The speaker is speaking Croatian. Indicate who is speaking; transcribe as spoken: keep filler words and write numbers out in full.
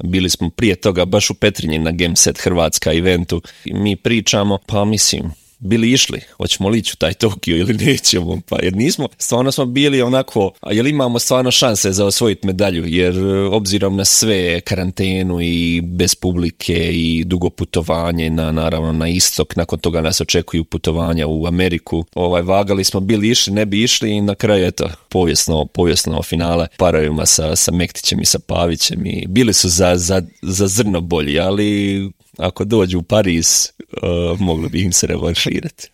Speaker 1: bili smo prije toga baš u Petrinji na Gameset Hrvatska eventu i mi pričamo, pa mislim, bili išli, hoćemo li ići u taj Tokio ili nećemo, pa jer nismo, stvarno smo bili onako, a jel imamo stvarno šanse za osvojiti medalju, jer obzirom na sve karantenu i bez publike i dugo putovanje na, naravno na istok, nakon toga nas očekuju putovanja u Ameriku, ovaj, vagali smo, bili išli, ne bi išli i na kraju, eto, povijesno, povijesno finale parovima sa, sa Mektićem i sa Pavićem i bili su za, za, za zrno bolji, ali ako dođu u Pariz, uh, mogli bi im se revanširati.